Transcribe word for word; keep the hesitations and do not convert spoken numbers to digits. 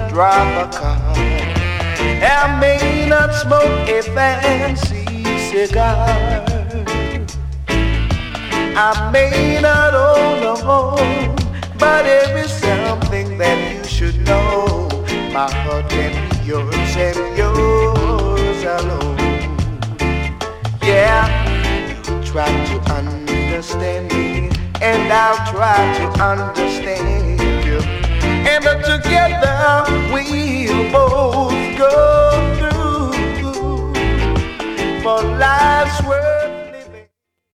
drive a car. I may not smoke a fancy cigar. I may not own a home, but there is something that you should know. My heart can be yours and yours alone. Yeah, you try to understand me, and I'll try to understand you. And together